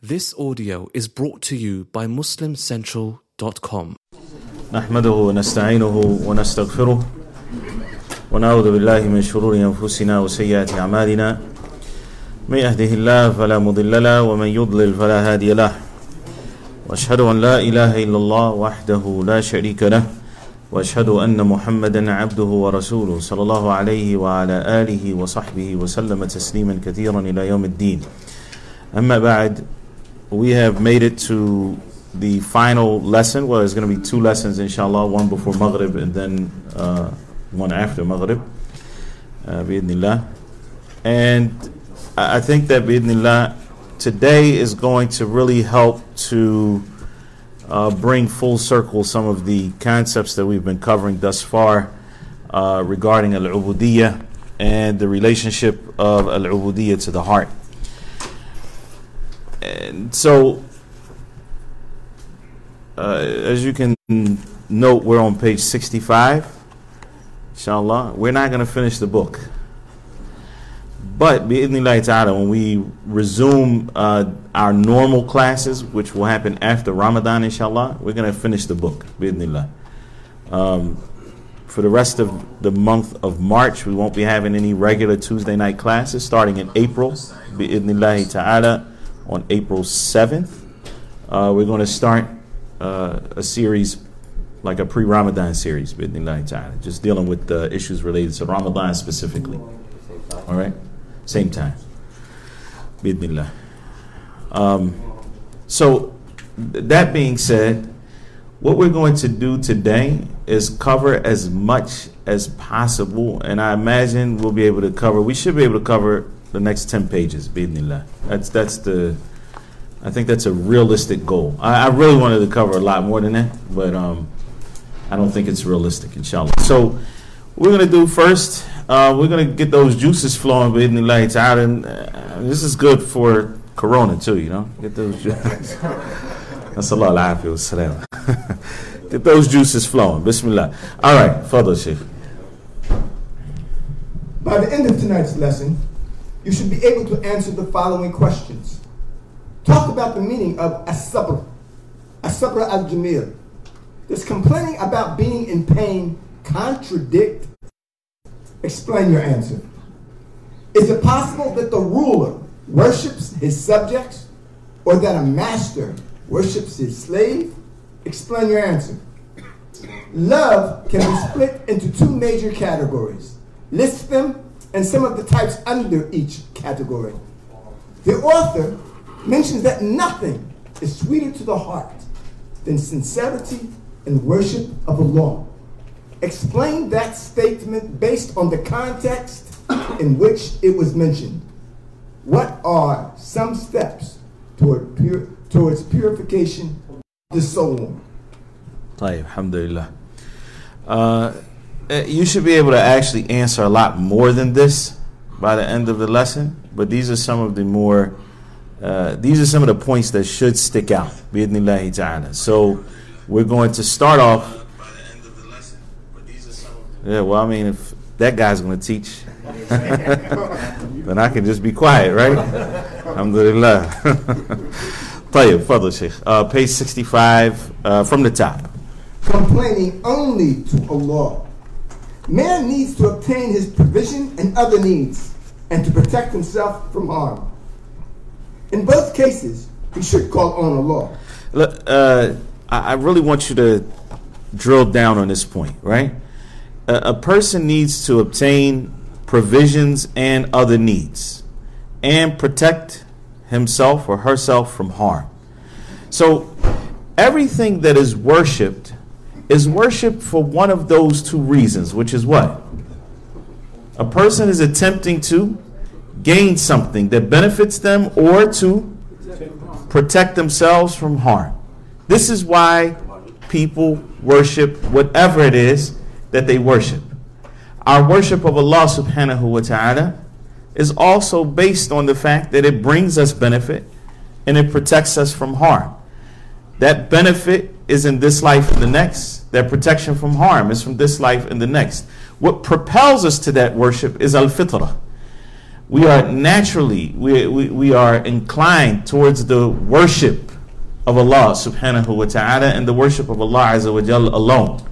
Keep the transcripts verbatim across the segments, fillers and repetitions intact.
This audio is brought to you by Muslim Central dot com. نحمده ونستعينه ونستغفره ونعوذ بالله من شرور أنفسنا وسيئات أعمالنا من يهده الله فلا مضل له ومن يضلل فلا هادي له وأشهد أن لا إله إلا الله وحده لا شريك له وأشهد أن محمدا عبده ورسوله صلى الله عليه وعلى آله وصحبه وسلم تسليما كثيرا إلى يوم الدين. أما بعد, we have made it to the final lesson. Well, there's going to be two lessons, inshallah, one before Maghrib and then uh, one after Maghrib, uh, bi'idhnillah. And I think that, bi'idhnillah, today is going to really help to uh, bring full circle some of the concepts that we've been covering thus far uh, regarding al-ubudiyyah and the relationship of al-ubudiyyah to the heart. And so, uh, as you can note, we're on page sixty-five, inshallah. We're not going to finish the book. But, bi'idhnillahi ta'ala, when we resume uh, our normal classes, which will happen after Ramadan, inshallah, we're going to finish the book, bi'idhnillah. Um, for the rest of the month of March, we won't be having any regular Tuesday night classes. Starting in April, bi'idhnillahi ta'ala, on April seventh, uh, we're going to start uh, a series, like a pre-Ramadan series, bi'idhnillahi ta'ala, just dealing with the issues related to Ramadan specifically. All right? Same time. Bi'idhnillah. Um, so, th- that being said, what we're going to do today is cover as much as possible, and I imagine we'll be able to cover, we should be able to cover the next ten pages, bi'idhnillah. That's that's the, I think that's a realistic goal. I, I really wanted to cover a lot more than that, but um, I don't think it's realistic, inshallah. So, what we're going to do first, uh, we're going to get those juices flowing, bi'idhnillah ta'ala. And uh, this is good for Corona too, you know? Get those juices. Nas'Allah al-afiyah wa salam. Get those juices flowing. Bismillah. All right, fadl Shaykh. By the end of tonight's lesson, you should be able to answer the following questions. Talk about the meaning of as-sabr, as-sabr al-jamil. Does complaining about being in pain contradict? Explain your answer. Is it possible that the ruler worships his subjects or that a master worships his slave? Explain your answer. Love can be split into two major categories. List them and some of the types under each category. The author mentions that nothing is sweeter to the heart than sincerity and worship of Allah. Explain that statement based on the context in which it was mentioned. What are some steps toward pure, towards purification of the soul? Tayyib, alhamdulillah. Uh, you should be able to actually answer a lot more than this by the end of the lesson, but these are some of the more, uh, these are some of the points that should stick out, bi'idhnillahi ta'ala. So we're going to start off. Yeah, well, I mean, if that guy's going to teach, then I can just be quiet, right? Alhamdulillah. Tayyib, fadl Shaykh. Uh, page sixty-five, uh, from the top. Complaining only to Allah. Man needs to obtain his provision and other needs, and to protect himself from harm. In both cases, he should call on Allah. Look, uh, I, I really want you to drill down on this point, right? A person needs to obtain provisions and other needs and protect himself or herself from harm. So everything that is worshipped is worshipped for one of those two reasons, which is what? A person is attempting to gain something that benefits them or to protect themselves from harm. This is why people worship whatever it is that they worship. Our worship of Allah subhanahu wa ta'ala is also based on the fact that it brings us benefit and it protects us from harm. That benefit is in this life and the next. That protection from harm is from this life and the next. What propels us to that worship is al-fitrah. we are naturally, we, we, we are inclined towards the worship of Allah subhanahu wa ta'ala and the worship of Allah azza wa jal alone.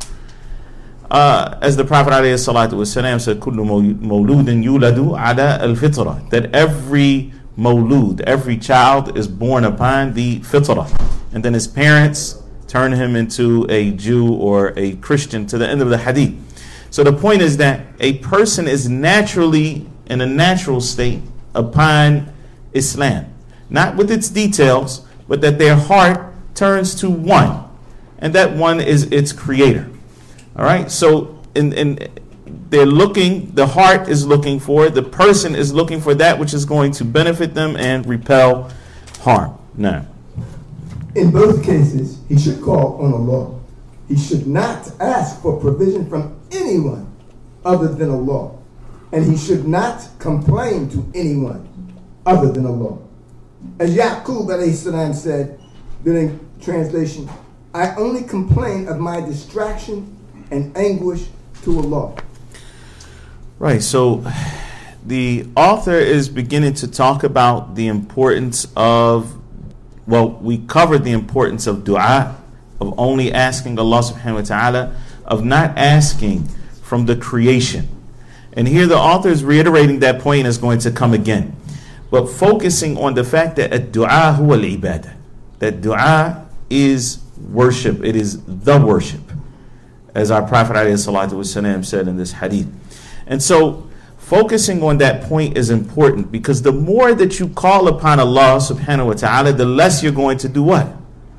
Uh, as the Prophet alayhi salatu wasalam said, كُلُّ مَوْلُودٍ يُولَدُ عَلَى الْفِطْرَةِ, that every mawlud, every child is born upon the fitrah, and then his parents turn him into a Jew or a Christian, to the end of the hadith. So the point is that a person is naturally in a natural state upon Islam, not with its details, but that their heart turns to one, and that one is its creator. All right, so in, in they're looking, the heart is looking for, the person is looking for that which is going to benefit them and repel harm. Now, in both cases, he should call on Allah. He should not ask for provision from anyone other than Allah. And he should not complain to anyone other than Allah. As Yaqub alayhi salam said during translation, I only complain of my distraction and anguish to Allah. Right, so the author is beginning to talk about the importance of, well, we covered the importance of dua, of only asking Allah subhanahu wa ta'ala, of not asking from the creation. And here the author is reiterating that point, and is going to come again. But focusing on the fact that ad-du'a huwa al-ibadah, that dua is worship, it is the worship, as our Prophet ﷺ said in this hadith. And so focusing on that point is important, because the more that you call upon Allah subhanahu wa ta'ala, the less you're going to do what?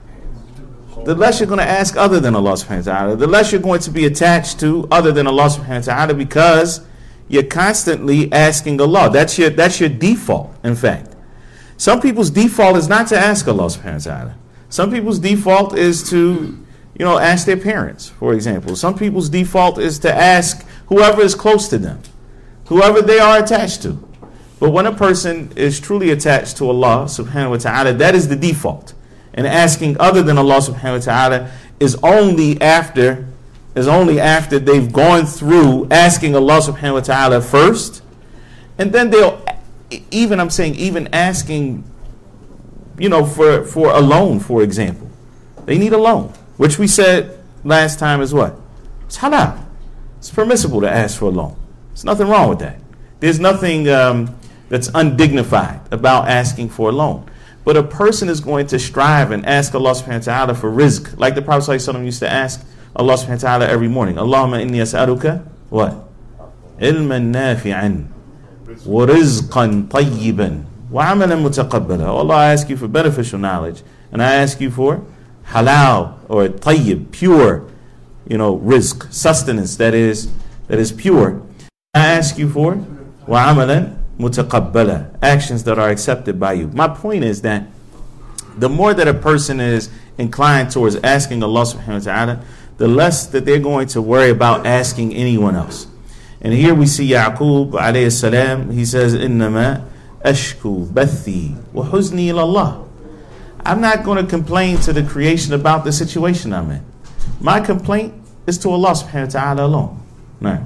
The less you're going to ask other than Allah subhanahu wa ta'ala. The less you're going to be attached to other than Allah subhanahu wa ta'ala, because you're constantly asking Allah. That's your, that's your default, in fact. Some people's default is not to ask Allah subhanahu wa ta'ala. Some people's default is to, you know, ask their parents, for example. Some people's default is to ask whoever is close to them, whoever they are attached to. But when a person is truly attached to Allah subhanahu wa ta'ala, that is the default. And asking other than Allah subhanahu wa ta'ala is only after is only after they've gone through asking Allah subhanahu wa ta'ala first. And then they'll even, I'm saying, even asking, you know, for, for a loan, for example. They need a loan, which we said last time is what? It's halal. It's permissible to ask for a loan. There's nothing wrong with that. There's nothing um, that's undignified about asking for a loan. But a person is going to strive and ask Allah subhanahu wa ta'ala for rizq, like the Prophet sallallahu alaihi wasallam used to ask Allah subhanahu wa ta'ala every morning. Allahumma inni as'aluka what? Ilman nafi'an wa rizqan tayyiban wa amalan mutaqabbala. Allah, I ask you for beneficial knowledge, and I ask you for halal or tayyib, pure, you know, rizq, sustenance that is that is pure. I ask you for wa amalan mutaqabbala, actions that are accepted by you. My point is that the more that a person is inclined towards asking Allah subhanahu wa ta'ala, the less that they're going to worry about asking anyone else. And here we see Yaqub alayhi salam, he says, Innama ashku bathi wa huzni ilallah. I'm not going to complain to the creation about the situation I'm in. My complaint is to Allah subhanahu wa ta'ala alone. Right.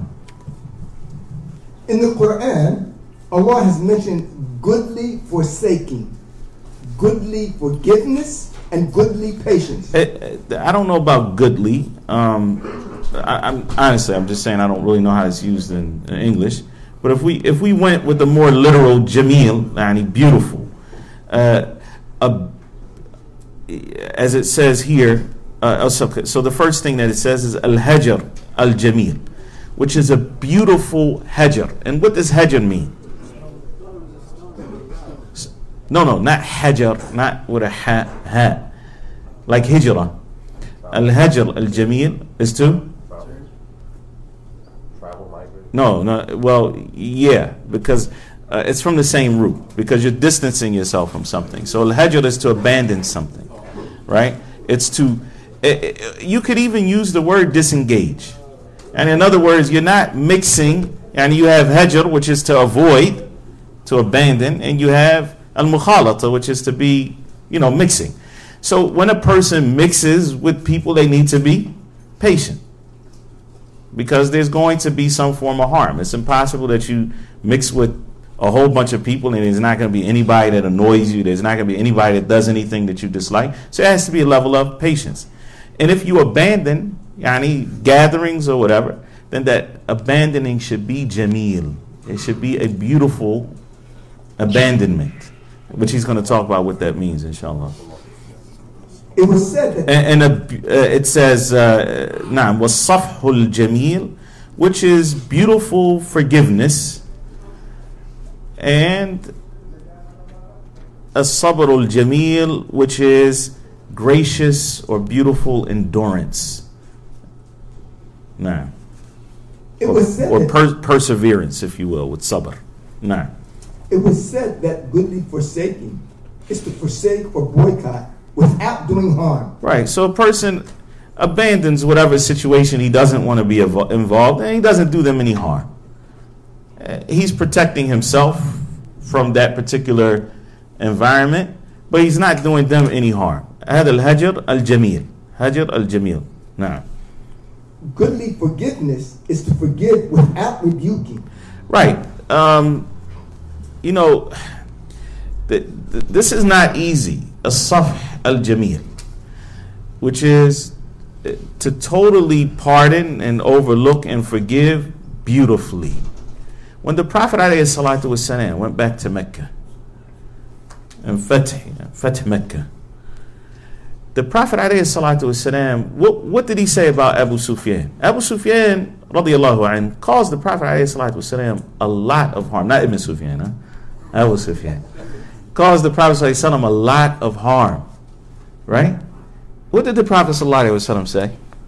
In the Quran, Allah has mentioned goodly forsaking, goodly forgiveness, and goodly patience. I, I don't know about goodly. Um, I, I'm honestly, I'm just saying I don't really know how it's used in, in English. But if we if we went with the more literal jamil, I mean beautiful, uh, a, as it says here. Uh, so, so the first thing that it says is al-hajar al-jamil, which is a beautiful hajar. And what does hajar mean? No, no, not hajar, not with a ha, ha. Like hijrah. Al-hajar al-jamil is to? Travel, migrate. No, no, well, yeah, because uh, it's from the same root, because you're distancing yourself from something. So al-hajar is to abandon something, right? It's to, it, it, you could even use the word disengage. And in other words, you're not mixing, and you have hajar, which is to avoid, to abandon, and you have al-mukhalata, which is to be, you know, mixing. So when a person mixes with people, they need to be patient, because there's going to be some form of harm. It's impossible that you mix with a whole bunch of people, and there's not going to be anybody that annoys you. There's not going to be anybody that does anything that you dislike. So it has to be a level of patience. And if you abandon yani, gatherings or whatever, then that abandoning should be jameel. It should be a beautiful abandonment, which he's going to talk about what that means, inshallah. It was said that... And, and a, uh, it says, naam, was-safhul jameel, which is beautiful forgiveness, and as-sabrul jameel, which is gracious or beautiful endurance. Nah. It was said or that, per- perseverance, if you will, with sabr. Nah. It was said that goodly forsaking is to forsake or boycott without doing harm. Right. So a person abandons whatever situation he doesn't want to be evo- involved in, and he doesn't do them any harm. Uh, he's protecting himself from that particular environment, but he's not doing them any harm. هذا الهجر الجميل. هجر الجميل. Nah. Goodly forgiveness is to forgive without rebuking. Right. Um, you know, th- th- this is not easy. As-safh al-jamil, which is to totally pardon and overlook and forgive beautifully. When the Prophet ﷺ went back to Mecca and Fath, Fath Mecca, the Prophet ﷺ, what, what did he say about Abu Sufyan? Abu Sufyan radiallahu anh caused the Prophet ﷺ a lot of harm. Not Ibn Sufyan, huh? Abu Sufyan. Caused the Prophet ﷺ a lot of harm. Right? What did the Prophet ﷺ say?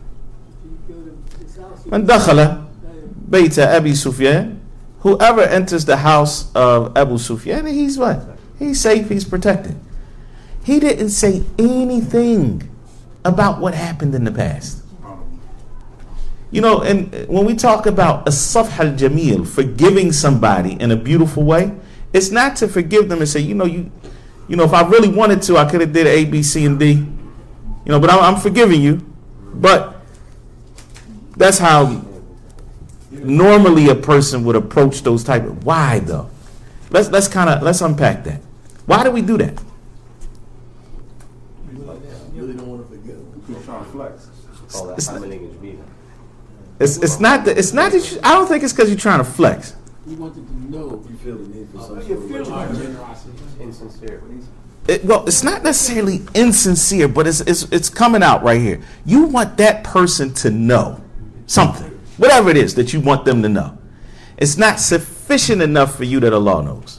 Man dakhala bayta Abi Sufyan, whoever enters the house of Abu Sufyan, he's what? He's safe, he's protected. He didn't say anything about what happened in the past. You know, and when we talk about as-safh al-jamil, forgiving somebody in a beautiful way, it's not to forgive them and say, you know, you you know, if I really wanted to, I could have did A, B, C, and D. You know, but I'm, I'm forgiving you. But that's how normally a person would approach those type of. Why though? Let's let's kind of let's unpack that. Why do we do that? Really don't want to forget. You're trying to flex. Call that It's, it's it's not that it's not that you, I don't think it's because you're trying to flex. We wanted to know. You feel the need for some You sort feel of like generosity. generosity. Insincere. It, well, it's not necessarily insincere, but it's, it's it's coming out right here. You want that person to know something, whatever it is that you want them to know. It's not sufficient enough for you that Allah knows.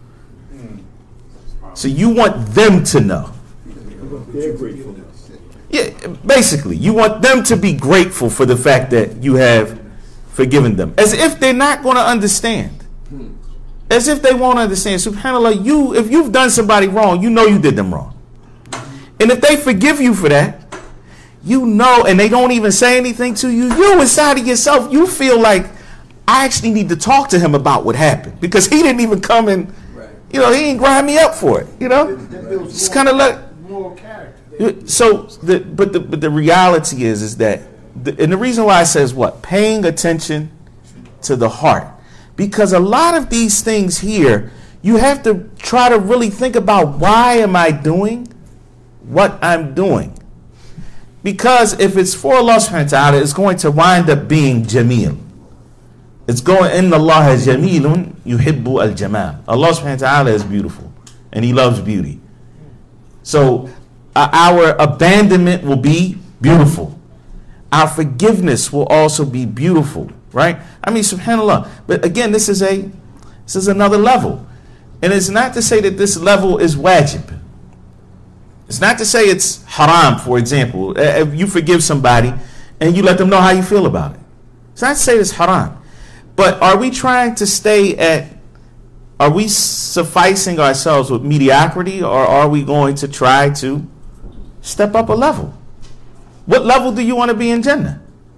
So you want them to know. They're grateful. Yeah, basically, you want them to be grateful for the fact that you have forgiven them, as if they're not going to understand. As if they won't understand. SubhanAllah, you, if you've done somebody wrong, you know you did them wrong. And if they forgive you for that, you know, and they don't even say anything to you, you inside of yourself, you feel like, I actually need to talk to him about what happened. Because he didn't even come and, you know, he didn't grind me up for it. You know? Just kind of like, Moral character. so, the, but, the, but the reality is, is that, the, and the reason why I say is what? Paying attention to the heart. Because a lot of these things here, you have to try to really think about, why am I doing what I'm doing? Because if it's for Allah subhanahu wa ta'ala, it's going to wind up being jameel. It's going, inna Allah jamilun yuhibbu al-jamal. Allah subhanahu wa ta'ala is beautiful, and He loves beauty. So uh, our abandonment will be beautiful. Our forgiveness will also be beautiful. Right? I mean, subhanAllah. But again, this is a this is another level. And it's not to say that this level is wajib. It's not to say it's haram, for example. If you forgive somebody and you let them know how you feel about it. It's not to say it's haram. But are we trying to stay at, are we sufficing ourselves with mediocrity, or are we going to try to step up a level? What level do you want to be in Jannah?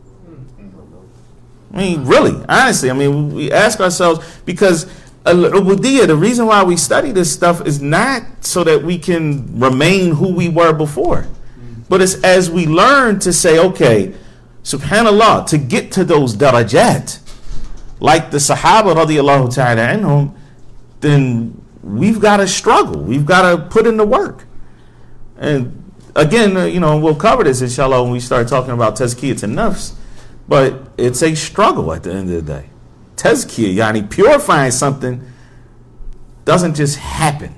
I mean, really, honestly, I mean, we ask ourselves, because al-ubudiyya, the reason why we study this stuff is not so that we can remain who we were before, but it's as we learn to say, okay, subhanallah, to get to those darajat, like the Sahaba radiallahu ta'ala anhum, then we've got to struggle. We've got to put in the work. And again, uh, you know, we'll cover this, inshallah, when we start talking about tazkiyat and nafs, but it's a struggle at the end of the day. Tazkiyah, yani purifying something doesn't just happen.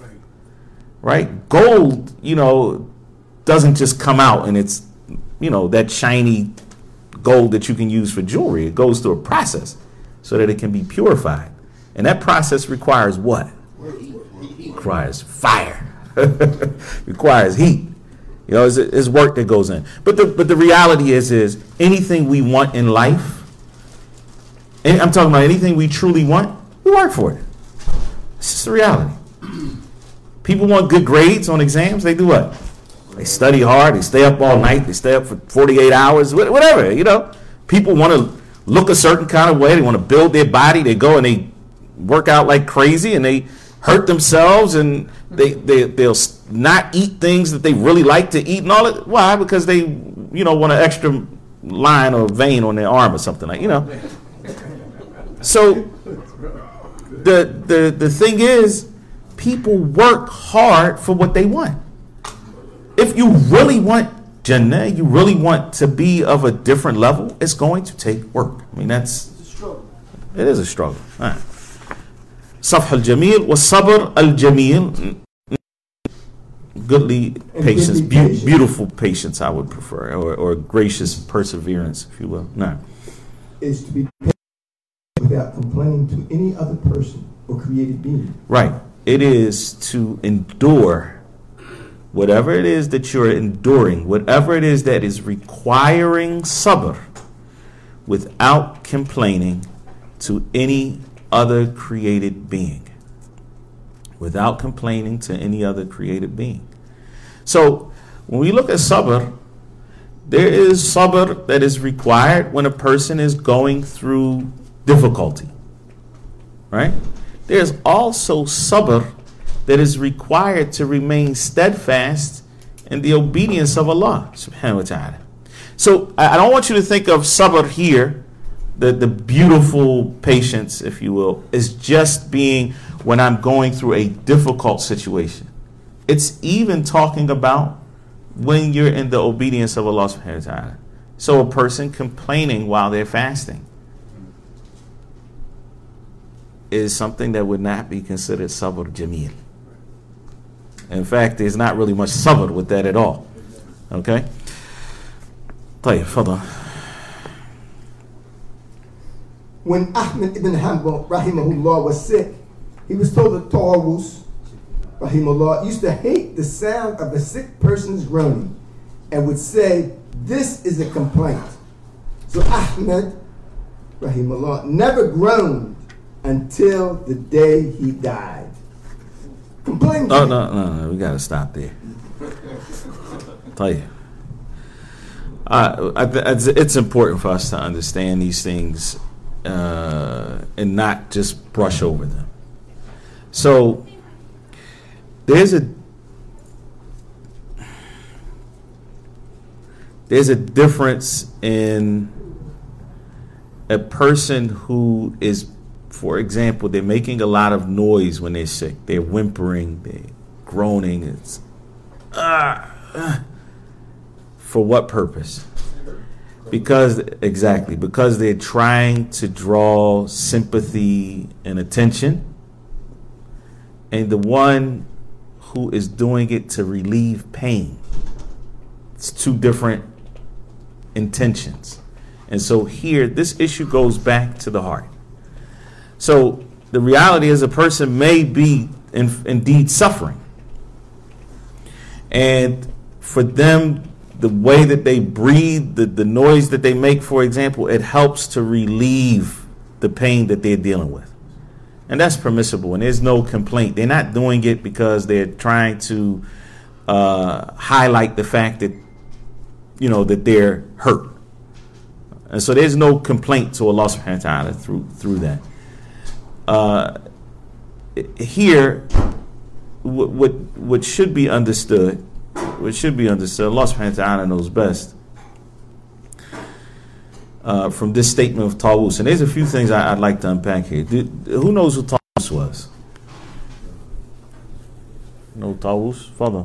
Right? Gold, you know, doesn't just come out and it's, you know, that shiny gold that you can use for jewelry. It goes through a process so that it can be purified. And that process requires what? Requires fire. Requires heat. You know, it's, it's work that goes in. But the but the reality is is anything we want in life, and I'm talking about anything we truly want, we work for it. It's just the reality. People want good grades on exams. They do what? They study hard. They stay up all night. They stay up for forty-eight hours, whatever, you know. People want to look a certain kind of way. They want to build their body. They go and they work out like crazy and they hurt themselves and they, they, they'll not eat things that they really like to eat and all that. Why? Because they, you know, want an extra line or vein on their arm or something like, you know. So the the the thing is, people work hard for what they want. If you really want Jannah, you really want to be of a different level, it's going to take work. I mean, that's, It's a struggle. it is a struggle. All right. Safh al-Jamil was Sabr al-Jamil. Goodly patience, goodly beau- patience. beautiful patience, I would prefer, or, or gracious perseverance, if you will. No. Is to be patient without complaining to any other person or created being. Right. It is to endure whatever it is that you're enduring, whatever it is that is requiring sabr, without complaining to any other created being. Without complaining to any other created being. So, when we look at sabr, there is sabr that is required when a person is going through difficulty. Right? There's also sabr that is required to remain steadfast in the obedience of Allah subhanahu wa ta'ala. So I, I don't want you to think of sabr here, the, the beautiful patience, if you will, is just being when I'm going through a difficult situation. It's even talking about when you're in the obedience of Allah subhanahu wa ta'ala. So a person complaining while they're fasting is something that would not be considered sabr jameel. In fact, there's not really much sabr with that at all. Okay? طيب, فضل. When Ahmed ibn Hanbal, rahimahullah, was sick, he was told that Tawus, rahimahullah, used to hate the sound of a sick person's groaning and would say, "This is a complaint." So Ahmed, rahimahullah, never groaned until the day he died. Complaint. Oh, no, no, no, we got to stop there. طيب. Uh, I th- it's, it's important for us to understand these things uh, and not just brush over them. So there's a there's a difference in a person who is, for example, they're making a lot of noise when they're sick. They're whimpering, they're groaning. It's ah. Uh, for what purpose? Because, exactly, because they're trying to draw sympathy and attention, and the one who is doing it to relieve pain. It's two different intentions. And so here, this issue goes back to the heart. So the reality is a person may be in, indeed suffering. And for them, the way that they breathe, the, the noise that they make, for example, it helps to relieve the pain that they're dealing with. And that's permissible, and there's no complaint. They're not doing it because they're trying to uh, highlight the fact that, you know, that they're hurt. And so there's no complaint to Allah subhanahu wa ta'ala through, through that. Uh, here, what, what what should be understood, what should be understood, Allah subhanahu wa ta'ala knows best, uh, from this statement of Tawus. And there's a few things I, I'd like to unpack here. Did, who knows who Tawus was? No Tawus. Father.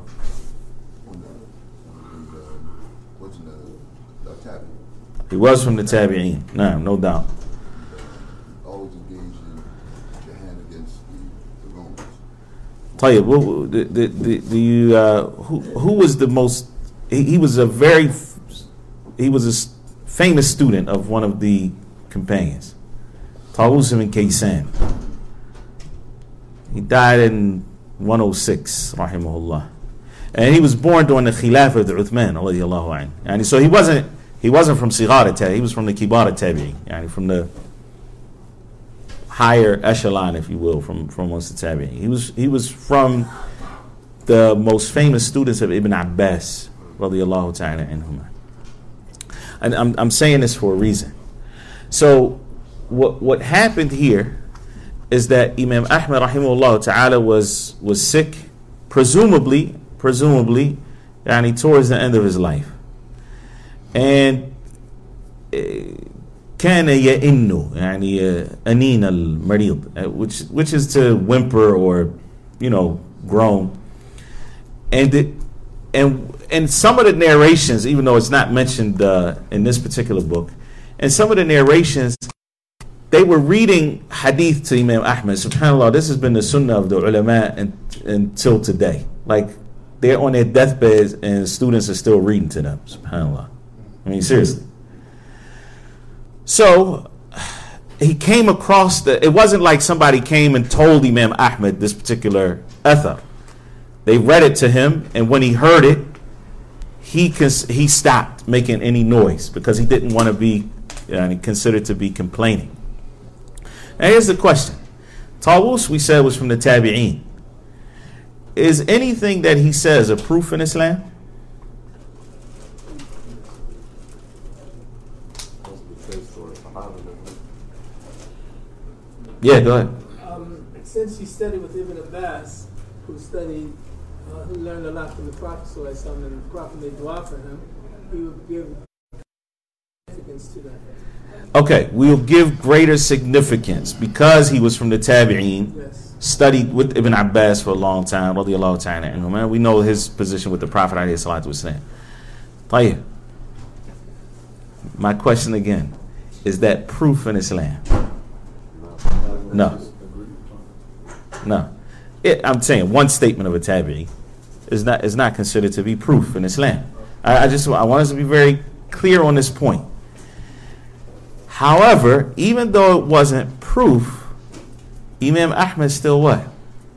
What's in the, the tabi? He was from the Tabi'een. No, no doubt. Always engaged in jihad against the, the Romans. Tell you, what, the, the, the, the, uh, who, who was the most, he, he was a very, he was a s- famous student of one of the companions, Tawus ibn Kaysan. He died in one oh six, rahimahullah. And he was born during the Khilafah of the Uthman, radiallahu anhu. And so he wasn't, he wasn't from Sighar al-Tabi'in, he was from the Kibar al-Tabi'in, yani from the higher echelon, if you will, from, from amongst the Tabi'in. He was, he was from the most famous students of Ibn Abbas, radiallahu ta'ala anhuma. And I'm, I'm saying this for a reason. So what what happened here is that Imam Ahmad rahimahullah ta'ala was was sick, presumably, presumably, yani towards the end of his life. And كان يئن يعني أنين المريض, which which is to whimper or, you know, groan. And it, and and some of the narrations, even though it's not mentioned uh, in this particular book, and some of the narrations, they were reading hadith to Imam Ahmad. SubhanAllah, this has been the sunnah of the ulama and, until today. Like, they're on their deathbeds and students are still reading to them. SubhanAllah. I mean, seriously. So, he came across the, it wasn't like somebody came and told Imam Ahmad this particular athar. They read it to him, and when he heard it, he cons- he stopped making any noise because he didn't want to be uh, considered to be complaining. Now here's the question. Tawus, we said, was from the Tabi'een. Is anything that he says a proof in Islam? Yeah, go ahead. Um, since he studied with Ibn Abbas, who studied, uh, who learned a lot from the Prophet ﷺ, and the Prophet made dua for him, he would give significance to that. Okay, we'll give greater significance because he was from the Tabi'een, Yes. studied with Ibn Abbas for a long time, radiallahu ta'ala anhu, man. We know his position with the Prophet alayhi salatu wasalam. Tayyib. My question again, is that proof in Islam? No. No. It, I'm saying one statement of a Tabi'i is not is not considered to be proof in Islam. I, I just I want us to be very clear on this point. However, even though it wasn't proof, Imam Ahmad still what?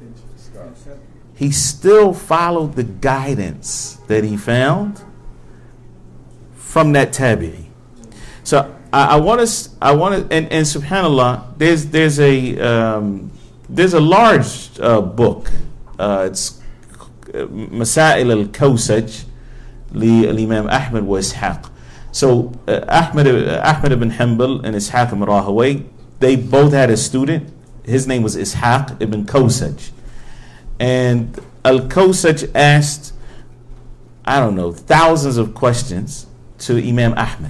He still followed the guidance that he found from that Tabi'i. So I, I want to, I want to, and, and Subhanallah, there's there's a um, there's a large uh, book. Uh, it's Masail al-Kawsaj li al-Imam Ahmad wa Ishaq. So uh, Ahmad uh, Ahmad ibn Hanbal and Ishaq ibn Rahawayh, they both had a student. His name was Ishaq ibn Kawsaj, and al-Kawsaj asked, I don't know, thousands of questions to Imam Ahmad.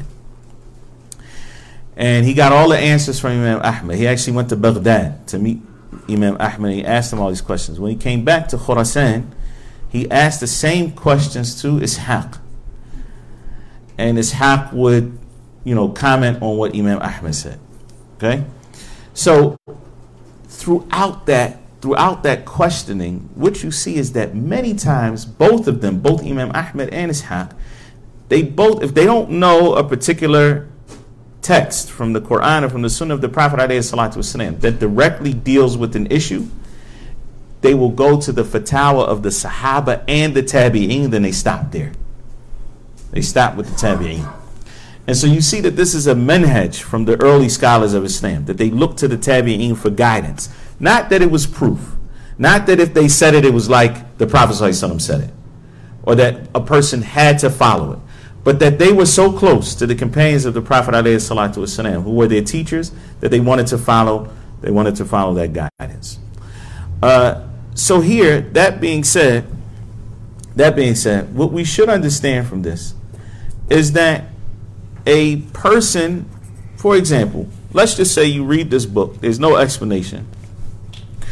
And he got all the answers from Imam Ahmad. He actually went to Baghdad to meet Imam Ahmad. And he asked him all these questions. When he came back to Khurasan, he asked the same questions to Ishaq. And Ishaq would, you know, comment on what Imam Ahmad said. Okay? So throughout that, throughout that questioning, what you see is that many times both of them, both Imam Ahmad and Ishaq, they both, if they don't know a particular text from the Quran or from the Sunnah of the Prophet ﷺ that directly deals with an issue, they will go to the fatwa of the Sahaba and the Tabi'een, then they stop there. They stop with the Tabi'een. And so you see that this is a manhaj from the early scholars of Islam, that they look to the Tabi'een for guidance. Not that it was proof. Not that if they said it, it was like the Prophet ﷺ said it, or that a person had to follow it. But that they were so close to the companions of the Prophet ﷺ, who were their teachers, that they wanted to follow, they wanted to follow that guidance. Uh, so here, that being said, that being said, what we should understand from this is that a person, for example, let's just say you read this book, there's no explanation,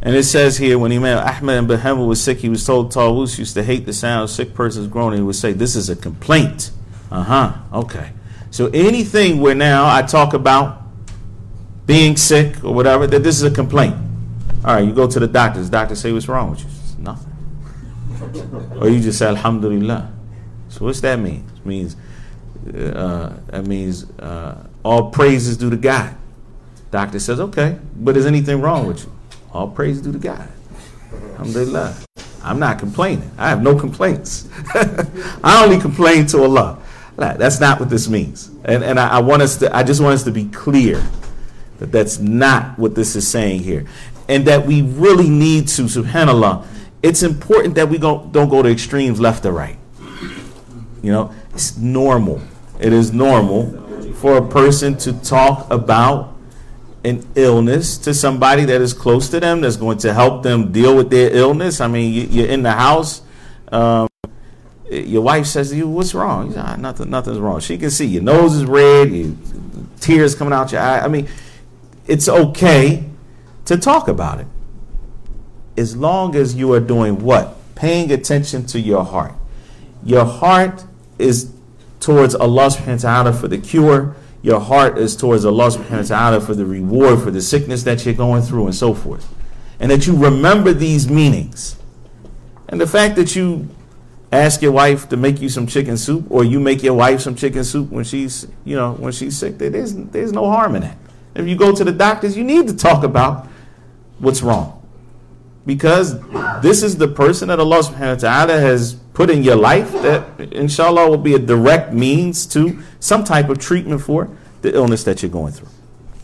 And it says here, when Imam Ahmad ibn Hanbal was sick, he was told Tawus used to hate the sound of sick persons groaning. He would say, this is a complaint. Uh-huh, okay. So anything where now I talk about being sick or whatever, that this is a complaint. All right, you go to the doctor. The doctor say, what's wrong with you? It's nothing. Or you just say, alhamdulillah. So what's that mean? It means, uh, that means uh, all praises due to God. Doctor says, okay, but is anything wrong with you? All praise due to God. Alhamdulillah. I'm not complaining. I have no complaints. I only complain to Allah. That's not what this means. And and I, I want us to I just want us to be clear that that's not what this is saying here. And that we really need to, subhanAllah, it's important that we go, don't go to extremes left or right. You know, it's normal. It is normal for a person to talk about an illness to somebody that is close to them, that's going to help them deal with their illness. I mean, you, you're in the house, um, your wife says to you, what's wrong? You say, ah, nothing, nothing's wrong. She can see your nose is red, your tears coming out your eye. I mean, it's okay to talk about it, as long as you are doing what? Paying attention to your heart. Your heart is towards Allah subhanahu wa ta'ala for the cure. Your heart is towards Allah subhanahu wa ta'ala for the reward for the sickness that you're going through and so forth. And that you remember these meanings. And the fact that you ask your wife to make you some chicken soup, or you make your wife some chicken soup when she's, you know, when she's sick, there's, there's no harm in that. If you go to the doctors, you need to talk about what's wrong. Because this is the person that Allah subhanahu wa ta'ala has put in your life that inshallah will be a direct means to some type of treatment for the illness that you're going through.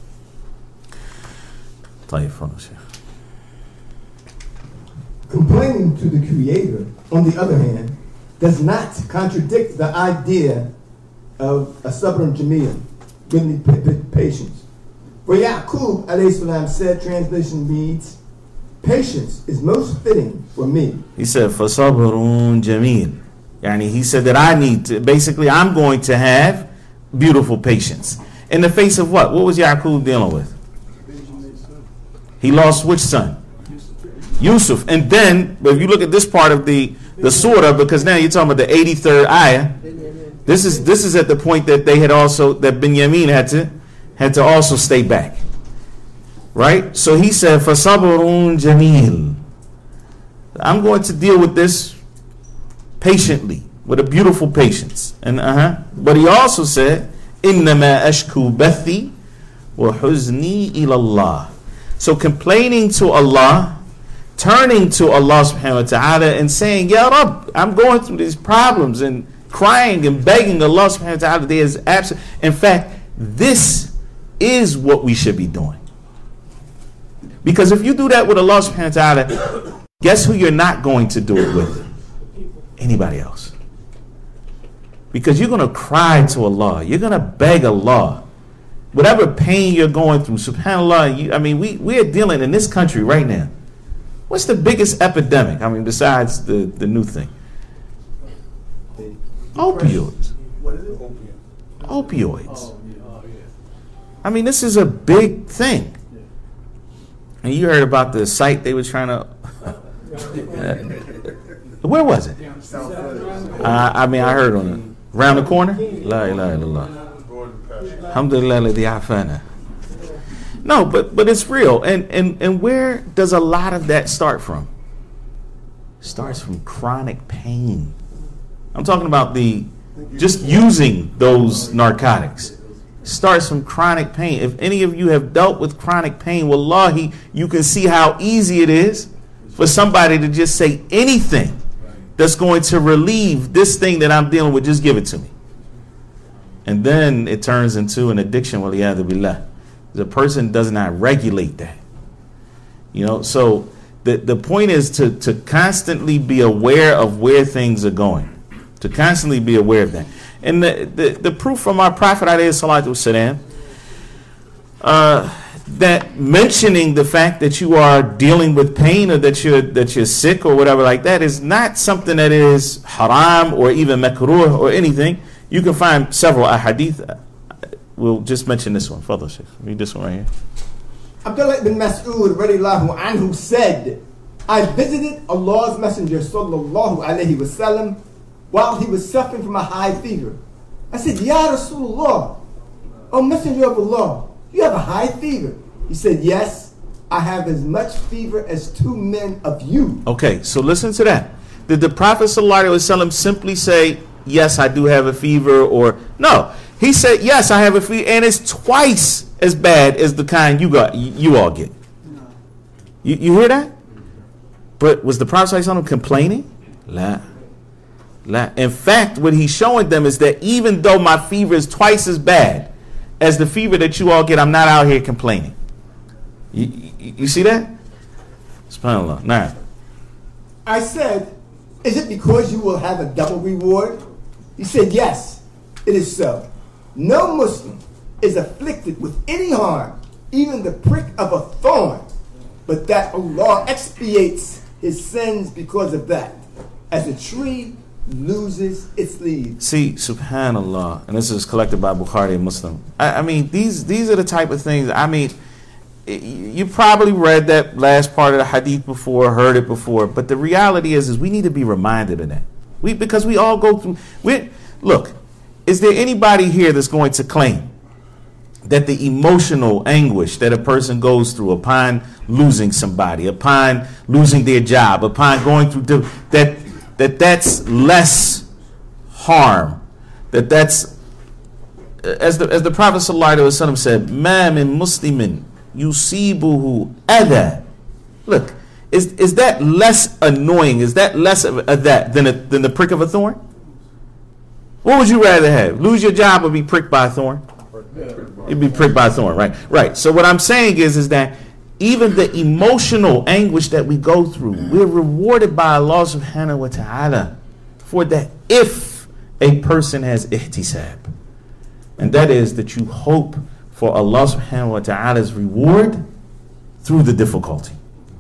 Complaining to the Creator, on the other hand, does not contradict the idea of a sabr jameel, with patience. For Yaqub alayhi salam said, translation reads, patience is most fitting for me. He said, فَصَبْرٌ جَمِيلٌ. Yani he said that I need to, basically I'm going to have beautiful patience. In the face of what? What was Yaqub dealing with? He lost which son? Yusuf. And then, if you look at this part of the, the surah, because now you're talking about the eighty-third ayah, this is this is at the point that they had also, that Binyamin had to, had to also stay back. Right? So he said, فَصَبْرٌ جَمِيلٌ. I'm going to deal with this patiently, with a beautiful patience. And uh-huh. But he also said, إِنَّمَا أَشْكُو بَثِّي وَحُزْنِي إِلَى اللَّهِ. So complaining to Allah, turning to Allah subhanahu wa ta'ala and saying, Ya Rabb, I'm going through these problems, and crying and begging Allah subhanahu wa ta'ala, there is absolute. In fact, this is what we should be doing. Because if you do that with Allah subhanahu wa ta'ala, guess who you're not going to do it with? Anybody else. Because you're going to cry to Allah. You're going to beg Allah. Whatever pain you're going through, subhanAllah, you, I mean, we, we're dealing in this country right now. What's the biggest epidemic? I mean, besides the, the new thing? Opioids. What is it? Opioids. I mean, this is a big thing. And you heard about the site they were trying to... Where was it? Uh, I mean, I heard on it. Around the corner? La ilaha illallah. Alhamdulillah ladhi afana. No, but but it's real. And, and, and where does a lot of that start from? It starts from chronic pain. I'm talking about the just using those narcotics. It starts from chronic pain. If any of you have dealt with chronic pain, wallahi, you can see how easy it is for somebody to just say anything that's going to relieve this thing that I'm dealing with. Just give it to me. And then it turns into an addiction. Waliyadu billah. The person does not regulate that. You know, so the, the point is to, to constantly be aware of where things are going. To constantly be aware of that. And the, the, the proof from our Prophet alayhi salatu wasalam, uh, that mentioning the fact that you are dealing with pain, or that you're that you're sick or whatever like that, is not something that is haram or even makruh or anything. You can find several ahadith. We'll just mention this one. Fadl Shaykh. Read this one right here. Abdullah ibn Mas'ud radiallahu anhu said, I visited Allah's Messenger sallallahu alayhi wasallam while he was suffering from a high fever. I said, Ya Rasulullah, O Messenger of Allah, you have a high fever. He said, yes, I have as much fever as two men of you. Okay, so listen to that. Did the Prophet ﷺ simply say, yes, I do have a fever, or no? He said, yes, I have a fever, and it's twice as bad as the kind you got, you all get. You, you hear that? But was the Prophet ﷺ complaining? La. La. In fact, what he's showing them is that even though my fever is twice as bad as the fever that you all get, I'm not out here complaining. You, you, you see that? SubhanAllah. Now, I said, is it because you will have a double reward? He said, yes, it is so. No Muslim is afflicted with any harm, even the prick of a thorn, but that Allah expiates his sins because of that, as a tree loses its leaves. See, SubhanAllah, and this is collected by Bukhari and Muslim. I, I mean, these these are the type of things, I mean, you probably read that last part of the hadith before, heard it before, but the reality is, is we need to be reminded of that. We because we all go through. We, look, is there anybody here that's going to claim that the emotional anguish that a person goes through upon losing somebody, upon losing their job, upon going through that that that's less harm, that that's as the as the Prophet sallallahu alaihi wasallam said, "Ma min muslimin yusibuhu adha." Look, is is that less annoying? Is that less of a, that than a, than the prick of a thorn? What would you rather have? Lose your job or be pricked by a thorn? You'd be pricked by a thorn, right? Right. So what I'm saying is, is that even the emotional anguish that we go through, we're rewarded by Allah subhanahu wa ta'ala for that if a person has ihtisab. And that is that you hope for Allah subhanahu wa ta'ala's reward through the difficulty.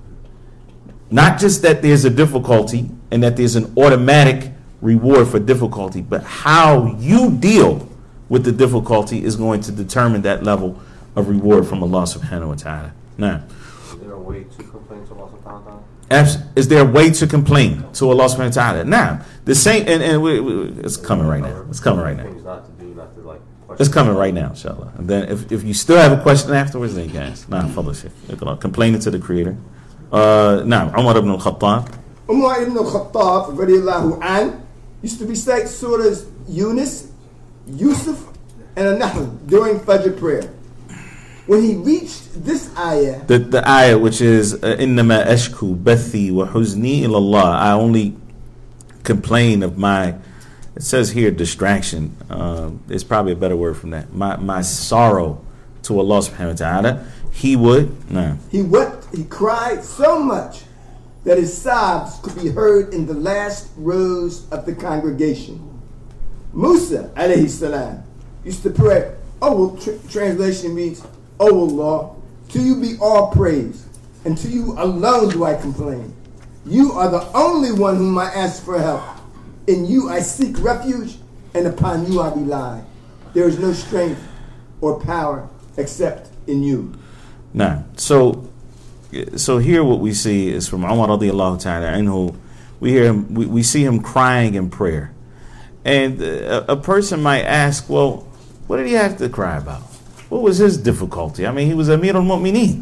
Not just that there's a difficulty and that there's an automatic reward for difficulty, but how you deal with the difficulty is going to determine that level of reward from Allah subhanahu wa ta'ala. Now, is there a way to complain to Allah subhanahu wa ta'ala? Abs- is there a way to complain to Allah subhanahu wa ta'ala? Now, the same, and, and we, we, it's coming right now. It's coming right now. Things not to do, not to like. It's coming right now, inshallah. And then if, if you still have a question afterwards, then you can ask. Nah, publish it. Complaining to the Creator. Uh, now, Umar ibn al-Khattab. Umar ibn al-Khattab, radiallahu an, used to recite surahs Yunus, Yusuf, and An-Nahl during Fajr prayer. When he reached this ayah, the the ayah which is innama ashku bathi wa huzni ila Allah, I only complain of my, it says here distraction. Uh, there's probably a better word from that. My my sorrow to Allah subhanahu wa ta'ala. He would no. He wept. He cried so much that his sobs could be heard in the last rows of the congregation. Musa alayhi salam used to pray. Oh, well, tr- translation reads, "O Allah, to you be all praise, and to you alone do I complain. You are the only one whom I ask for help. In you I seek refuge, and upon you I rely. There is no strength or power except in you." Now, so so here what we see is from Umar radiallahu ta'ala anhu. We hear him, we, we see him crying in prayer. And a, a person might ask, well, what did he have to cry about? What was his difficulty? I mean, he was Amir al-Mu'mineen.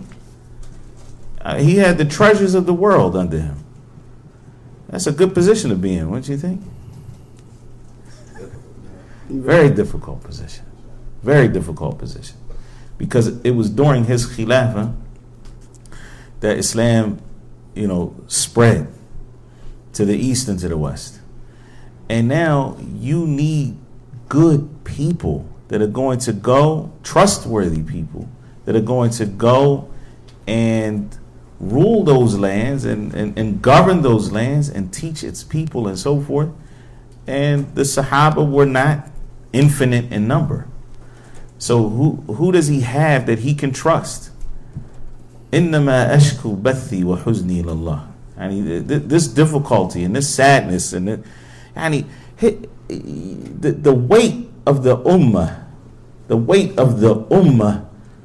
Uh, he had the treasures of the world under him. That's a good position to be in, wouldn't you think? Very difficult position. Very difficult position. Because it was during his khilafah that Islam, you know, spread to the east and to the west. And now you need good people that are going to go, trustworthy people that are going to go and rule those lands and, and, and govern those lands and teach its people and so forth. And the Sahaba were not infinite in number. So who who does he have that he can trust? Innama ashku bathi wa huzni ilallah. And this difficulty and this sadness and it, and he, the the weight of the ummah, the weight of the ummah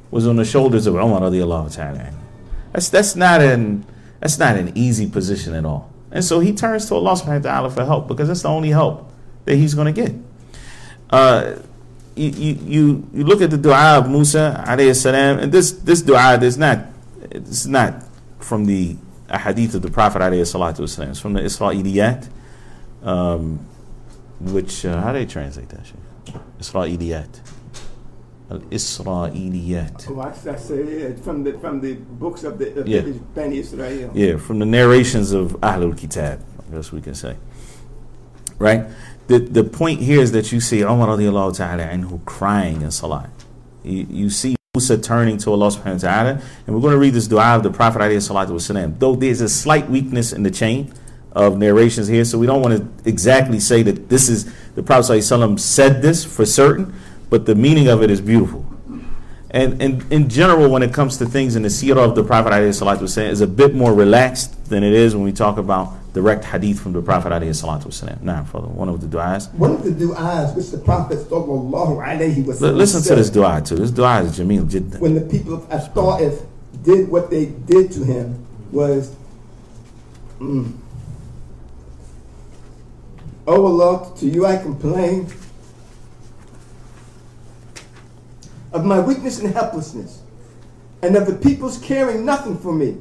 was on the shoulders of Umar radiallahu ta'ala. That's that's not an that's not an easy position at all. And so he turns to Allah subhanahu wa ta'ala for help, because that's the only help that he's going to get. Uh, you, you you you look at the dua of Musa alayhi salam, and this this dua is not it's not from the hadith of the Prophet alayhi salatu wasalam. It's from the Isra'iliyat, um, which uh, how do they translate that shit? Isra'iliyat. Al-Isra'iliyat. Oh, I, I say from the from the books of the, of Yeah. the Bani Israel. Yeah, from the narrations of Ahlul Kitab, I guess we can say. Right? The the point here is that you see Umar radiallahu ta'ala anhu crying in salat. You, you see Musa turning to Allah subhanahu wa ta'ala, and we're going to read this dua of the Prophet alayhi salatu wasalam. Though there's a slight weakness in the chain of narrations here, so we don't want to exactly say that this is the Prophet sallallahu alaihi wasallam said this for certain, but the meaning of it is beautiful. And, and in general, when it comes to things in the seerah of the Prophet ﷺ, is a bit more relaxed than it is when we talk about direct hadith from the Prophet ﷺ. Now, Father, one of the du'as. One of the du'as which the Prophet sallallahu alayhi wa sallam Listen to said, this du'a too. This du'a is Jameel Jiddan. when the people of As-Ta'if did what they did to him was, mm, "Oh Allah, to you I complain of my weakness and helplessness, and of the people's caring nothing for me.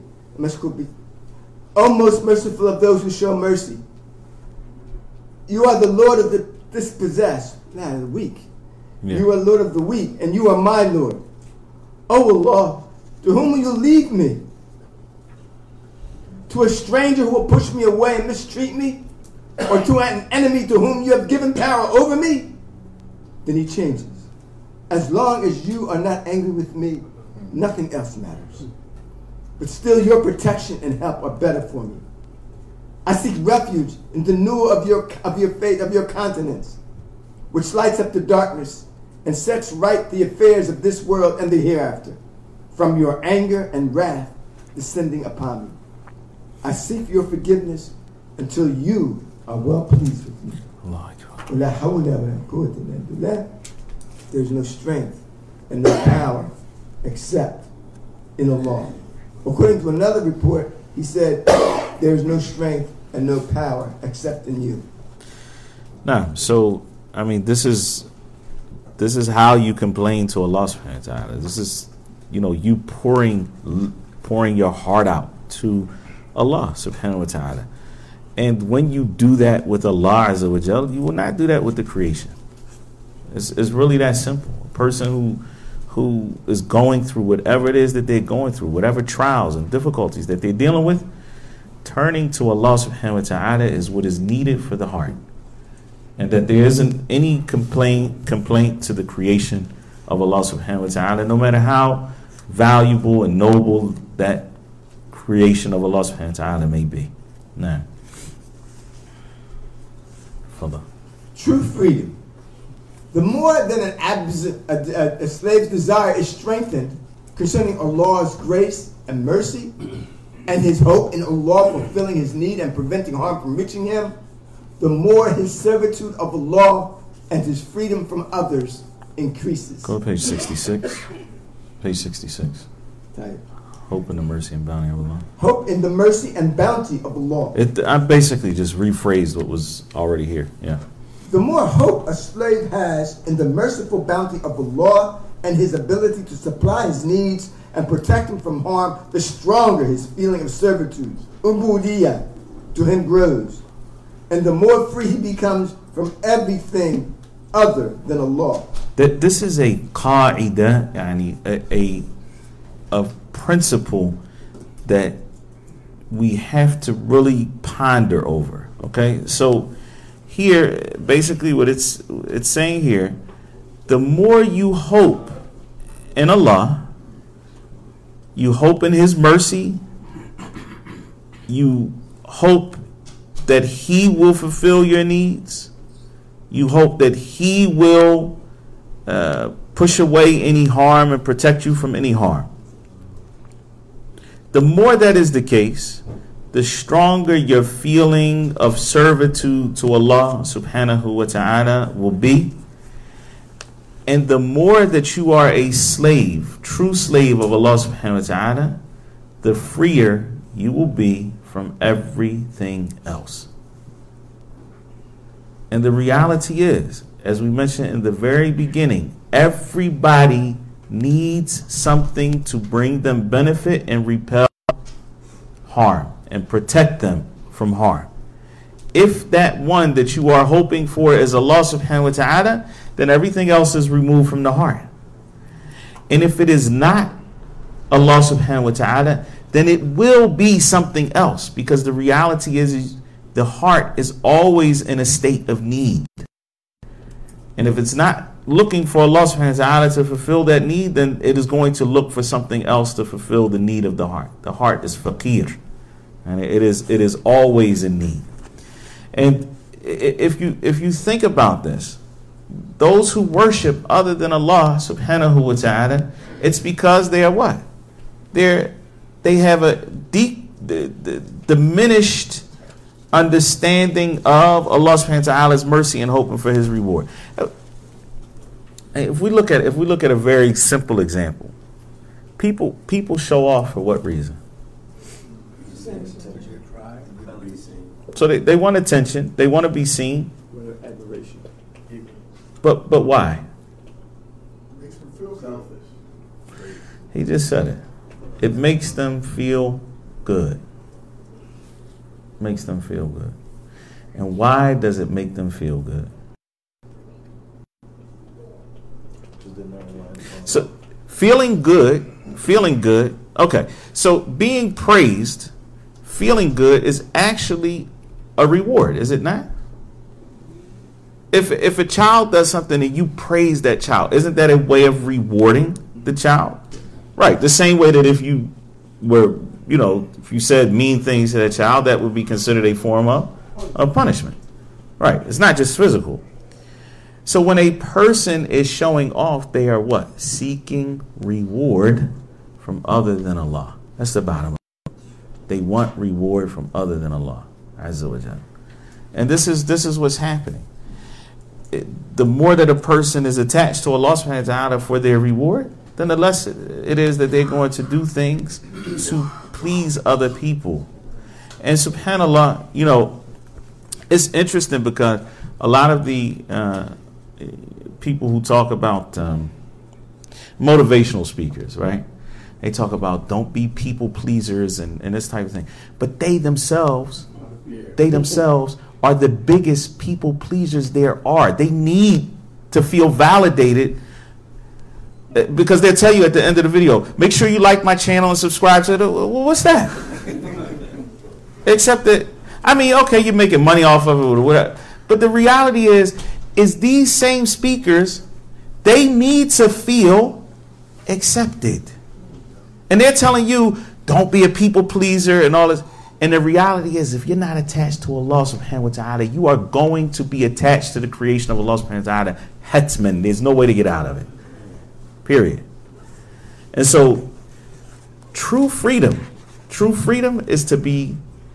O most merciful of those who show mercy, you are the Lord of the dispossessed, nah, the weak. Yeah. You are Lord of the weak, and you are my Lord. O Allah, to whom will you lead me? To a stranger who will push me away and mistreat me? Or to an enemy to whom you have given power over me?" Then he changes. "As long as you are not angry with me, nothing else matters. But still your protection and help are better for me. I seek refuge in the nur of your of your faith of your countenance, which lights up the darkness and sets right the affairs of this world and the hereafter, from your anger and wrath descending upon me. I seek your forgiveness until you are well pleased with me. Allah Akbar. ولا حول ولا قوة إلا بالله. There's no strength and no power except in Allah." According to another report, he said, "There is no strength and no power except in you." Now, so I mean, this is this is how you complain to Allah subhanahu wa ta'ala. This is, you know, you pouring pouring your heart out to Allah subhanahu wa ta'ala. And when you do that with Allah Azza wa Jal, you will not do that with the creation. It's, it's really that simple. A person who who is going through whatever it is that they're going through, whatever trials and difficulties that they're dealing with, turning to Allah subhanahu wa ta'ala is what is needed for the heart. And that there isn't any complaint complaint to the creation of Allah subhanahu wa ta'ala, no matter how valuable and noble that creation of Allah subhanahu wa ta'ala may be. Nah. Father. True freedom. The more that an abs- a, a, a slave's desire is strengthened concerning Allah's grace and mercy, and his hope in Allah fulfilling his need and preventing harm from reaching him, the more his servitude of Allah and his freedom from others increases. Go to page sixty-six. Page sixty-six. Type. Hope in the mercy and bounty of Allah. Hope in the mercy and bounty of Allah. It, I basically just rephrased what was already here. Yeah. The more hope a slave has in the merciful bounty of Allah and his ability to supply his needs and protect him from harm, the stronger his feeling of servitude, ubudiyah, to him grows. And the more free he becomes from everything other than Allah. That this is a qaida, yani a, a, a principle that we have to really ponder over. Okay, so here, basically, what it's it's saying here, the more you hope in Allah, you hope in His mercy, you hope that He will fulfill your needs, you hope that He will uh, push away any harm and protect you from any harm. The more that is the case, the stronger your feeling of servitude to Allah subhanahu wa ta'ala will be. And the more that you are a slave, true slave of Allah subhanahu wa ta'ala, the freer you will be from everything else. And the reality is, as we mentioned in the very beginning, everybody needs something to bring them benefit and repel harm and protect them from harm. If that one that you are hoping for is Allah subhanahu wa ta'ala, then everything else is removed from the heart. And if it is not Allah subhanahu wa ta'ala, then it will be something else, because the reality is, is the heart is always in a state of need. And if it's not looking for Allah subhanahu wa ta'ala to fulfill that need, then it is going to look for something else to fulfill the need of the heart. The heart is faqir, and it is it is always in need. And if you if you think about this, those who worship other than Allah subhanahu wa ta'ala, it's because they are what? They're they have a deep d- d- diminished understanding of Allah subhanahu wa ta'ala's mercy and hoping for his reward. If we look at if we look at a very simple example, people people show off for what reason? So they, they want attention, they want to be seen. Admiration. But but why? Makes them feel selfish. He just said it. It makes them feel good. Makes them feel good. And why does it make them feel good? So feeling good, feeling good. Okay. So being praised, feeling good is actually a reward, is it not? If if a child does something and you praise that child, isn't that a way of rewarding the child? Right. The same way that if you were, you know, if you said mean things to that child, that would be considered a form of, of punishment. Right. It's not just physical. So when a person is showing off, they are what? Seeking reward from other than Allah. That's the bottom line. They want reward from other than Allah Azza wa Jalla. And this is this is what's happening. It, the more that a person is attached to Allah subhanahu wa ta'ala for their reward, then the less it is that they're going to do things to please other people. And subhanAllah, you know, it's interesting because a lot of the uh, people who talk about um, motivational speakers, right? They talk about don't be people pleasers and, and this type of thing. But they themselves, they themselves are the biggest people pleasers there are. They need to feel validated because they'll tell you at the end of the video, make sure you like my channel and subscribe to it. Well, what's that? Except that, I mean, okay, you're making money off of it or whatever. But the reality is, is these same speakers, they need to feel accepted. And they're telling you, don't be a people pleaser and all this. And the reality is, if you're not attached to Allah subhanahu wa ta'ala, you are going to be attached to the creation of Allah subhanahu wa ta'ala. Hetman. There's no way to get out of it. Period. And so, true freedom, true freedom is to be,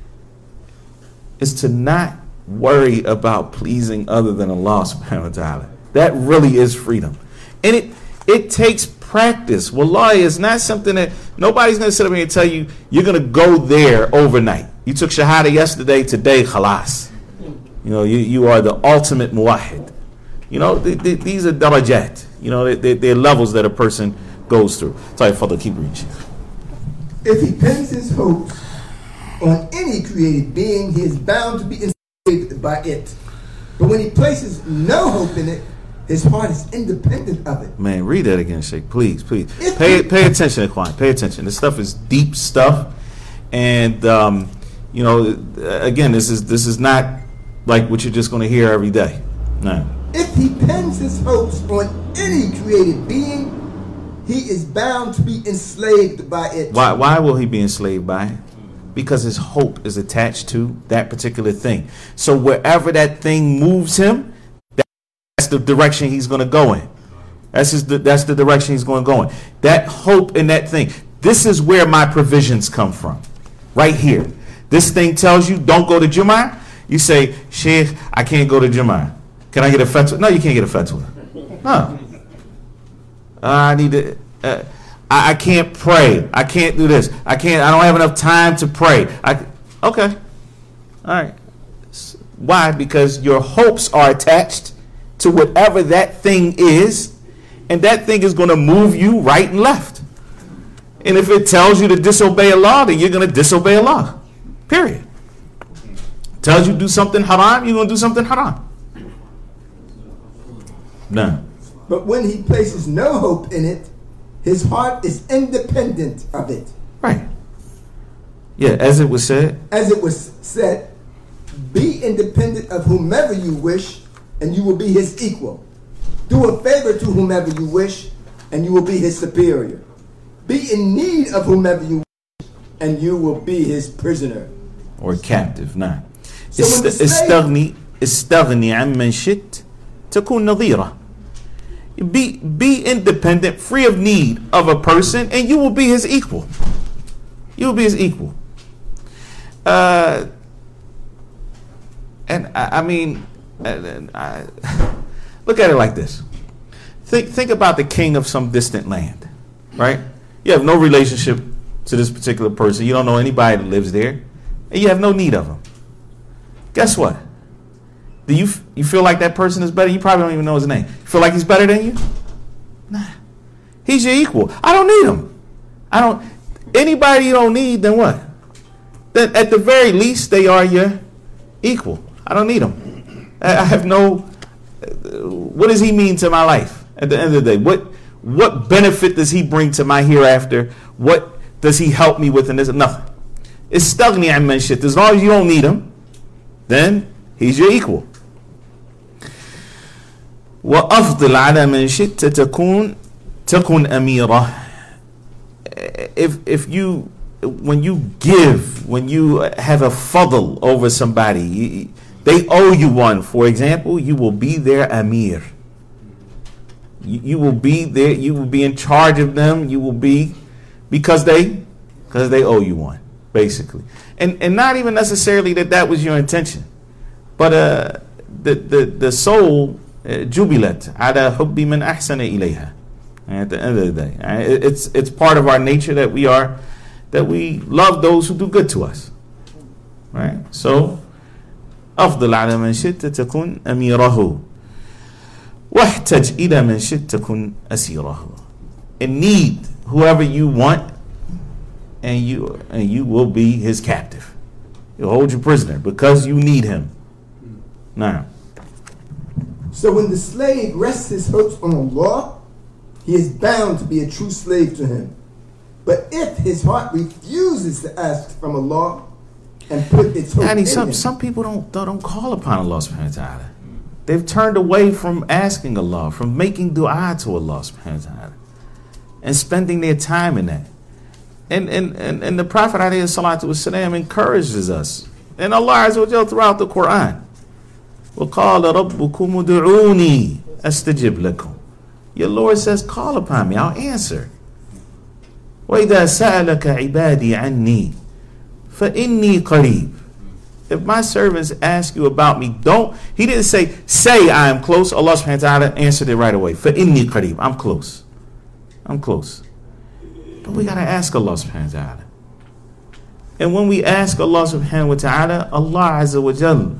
is to not worry about pleasing other than Allah subhanahu wa ta'ala. That really is freedom. And it it takes practice. Wallahi, it's not something that nobody's going to sit up here and tell you you're going to go there overnight. You took Shahada yesterday, today, khalas. You know, you, you are the ultimate muwahid. You know, they, they, these are darajat. You know, they, they, they're levels that a person goes through. Sorry, Father, keep reading. If he pins his hopes on any created being, he is bound to be enslaved by it. But when he places no hope in it, his heart is independent of it. Man, read that again, Sheikh. Please, please. If Pay he, pay attention, Ikhwan. Pay attention. This stuff is deep stuff. And, um, you know, again, this is this is not like what you're just going to hear every day. No. If he pins his hopes on any created being, he is bound to be enslaved by it. Why, why will he be enslaved by it? Because his hope is attached to that particular thing. So wherever that thing moves him, that's the direction he's going to go in. That's his, that's the direction he's going to go in. That hope in that thing. This is where my provisions come from. Right here. This thing tells you don't go to Jumu'ah. You say, Sheikh, I can't go to Jumu'ah. Can I get a fatwa? No, you can't get a fatwa. No. Uh, I need to. Uh, I, I can't pray. I can't do this. I can't. I don't have enough time to pray. I okay. All right. Why? Because your hopes are attached to whatever that thing is, and that thing is going to move you right and left. And if it tells you to disobey Allah, then you're going to disobey Allah. Period. Tells you to do something haram, you're going to do something haram. No. But when he places no hope in it, his heart is independent of it. Right. Yeah, as it was said. As it was said, be independent of whomever you wish, and you will be his equal. Do a favor to whomever you wish, and you will be his superior. Be in need of whomever you wish, and you will be his prisoner. Or captive, nah. So when the slave- استغني استغني عمن شئت تكون نظيرة. Be, be independent, free of need of a person, and you will be his equal. You will be his equal. Uh, and I, I mean, I, I, look at it like this. Think, think about the king of some distant land, right? You have no relationship to this particular person. You don't know anybody that lives there, and you have no need of him. Guess what? Do you you feel like that person is better? You probably don't even know his name. You feel like he's better than you? Nah. He's your equal. I don't need him. I don't. Anybody you don't need, then what? Then at the very least, they are your equal. I don't need him. I, I have no. What does he mean to my life? At the end of the day, what what benefit does he bring to my hereafter? What does he help me with in this? Nothing. It's stagni an man shit. As long as you don't need him, then he's your equal. وأفضل على من شئت تكون تكون أميرة. If if you when you give, when you have a fadl over somebody, they owe you one. For example, you will be their amir. You, you will be there. You will be in charge of them. You will be because they because they owe you one, basically, and and not even necessarily that that was your intention, but uh, the the the soul. Jubilat ala hubbi man ahsana ilayha. At the end of the day, it's it's part of our nature that we are that we love those who do good to us, right? So, أفضل على من شئت تكون أميره واحتج إلى من شئت تكون أسيره. And need whoever you want, and you and you will be his captive. He'll hold you prisoner because you need him. Now. So when the slave rests his hopes on Allah, he is bound to be a true slave to him. But if his heart refuses to ask from Allah and put its hope Daddy, in some him, some people don't don't call upon Allah subhanahu wa ta'ala. They've turned away from asking Allah, from making dua to Allah subhanahu wa ta'ala, and spending their time in that. And and, and, and the Prophet alayhi salatu wasalam encourages us. And Allah Azza wa Jalla throughout the Quran. وَقَالَ رَبُّكُمُ دُعُونِي أَسْتَجِبْ لَكُمْ. Your Lord says, call upon me, I'll answer. وَإِذَا سَأَلَكَ عِبَادِي عَنِّي فَإِنِّي قَرِيبٌ. If my servants ask you about me, don't, he didn't say, say I am close. Allah subhanahu wa ta'ala answered it right away. فَإِنِّي قَرِيبٌ. I'm close. I'm close. But we got to ask Allah subhanahu wa ta'ala. And when we ask Allah subhanahu wa ta'ala, Allah Azza wa Jalla,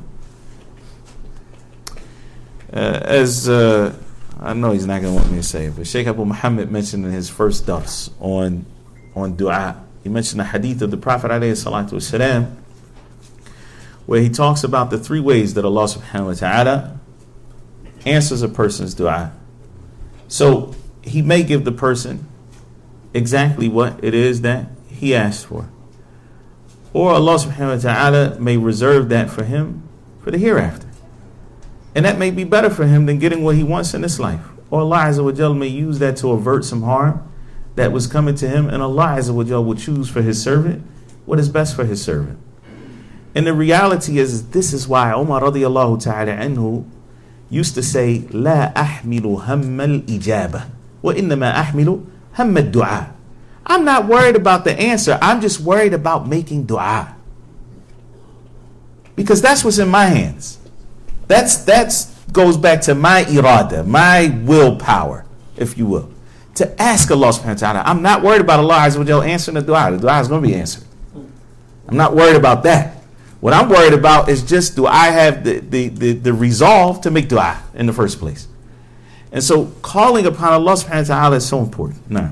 Uh, as uh, I know he's not going to want me to say it, but Shaykh Abu Muhammad mentioned in his first dars on on dua, he mentioned the hadith of the Prophet alayhi salatu wasalam, where he talks about the three ways that Allah subhanahu wa ta'ala answers a person's dua. So he may give the person exactly what it is that he asked for, or Allah subhanahu wa ta'ala may reserve that for him for the hereafter. And that may be better for him than getting what he wants in this life. Or Allah Azza wa Jalla may use that to avert some harm that was coming to him. And Allah Azza wa Jalla will choose for his servant what is best for his servant. And the reality is, this is why Umar radiyallahu ta'ala anhu used to say, لا أحمل هم الإجابة وإنما أحمل هم الدعاء. I'm not worried about the answer. I'm just worried about making dua. Because that's what's in my hands. That's that's goes back to my irada, my willpower, if you will. to ask Allah subhanahu wa ta'ala. I'm not worried about Allah Azza wa Jalla answering the dua. The dua is going to be answered. I'm not worried about that. What I'm worried about is just, do I have the, the, the, the resolve to make dua in the first place? And so calling upon Allah subhanahu wa ta'ala is so important. Now,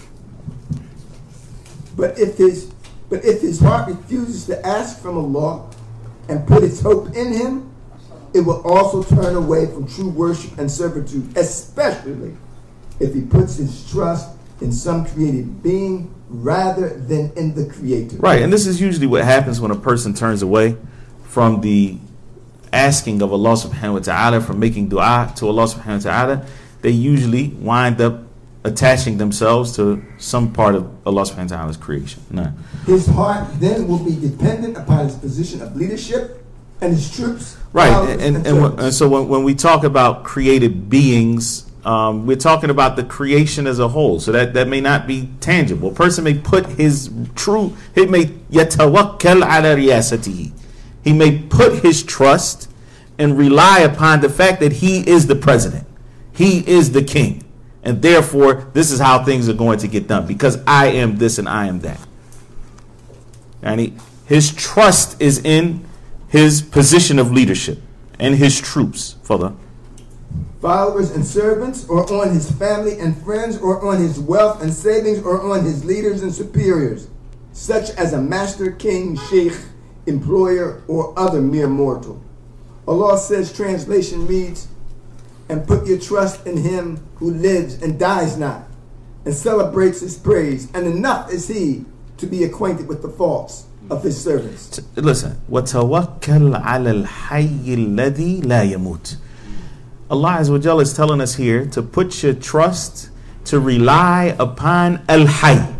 But if his but if his heart refuses to ask from Allah and put its hope in him, it will also turn away from true worship and servitude, especially if he puts his trust in some created being rather than in the Creator. right, and this is usually what happens when a person turns away from the asking of Allah subhanahu wa ta'ala, from making dua to Allah subhanahu wa ta'ala. They usually wind up attaching themselves to some part of Allah subhanahu wa ta'ala's creation. No. His heart then will be dependent upon his position of leadership and his troops. Right, followers, and, and, and, servants. and so when, when we talk about created beings, um, we're talking about the creation as a whole. So that, that may not be tangible. A person may put his true, he may yatawakkal ala riyasatihi. He may put his trust and rely upon the fact that he is the president. He is the king. And therefore, this is how things are going to get done, because I am this and I am that. And he, his trust is in his position of leadership and his troops, Father. Followers and servants, or on his family and friends, or on his wealth and savings, or on his leaders and superiors, such as a master, king, sheikh, employer, or other mere mortal. Allah says, translation reads, and put your trust in him who lives and dies not, and celebrates his praise, and enough is he to be acquainted with the faults of his servants. Listen, وَتَوَكَّلْ عَلَى الْحَيِّ الَّذِي لَا يَمُوتُ. Allah Azza wa Jalla is telling us here to put your trust, to rely upon Al-Hayy,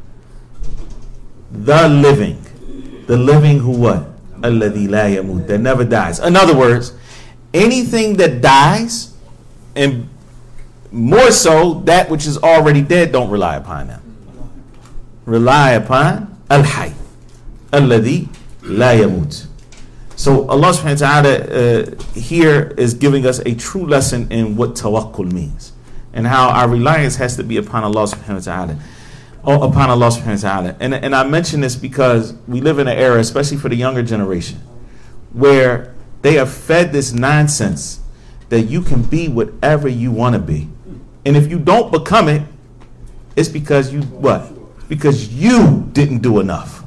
the living. The living who what? الَّذِي لَا يَمُوتُ, that never dies. In other words, anything that dies, and more so that which is already dead, don't rely upon them. Rely upon Al-Hayy, alladhi la yamut. So Allah subhanahu wa ta'ala uh, here is giving us a true lesson in what tawakkul means, and how our reliance has to be upon Allah subhanahu wa ta'ala. Oh, upon Allah subhanahu wa ta'ala. And, and I mention this because we live in an era, especially for the younger generation, where they are fed this nonsense that you can be whatever you want to be. And if you don't become it, it's because you, what? Because you didn't do enough.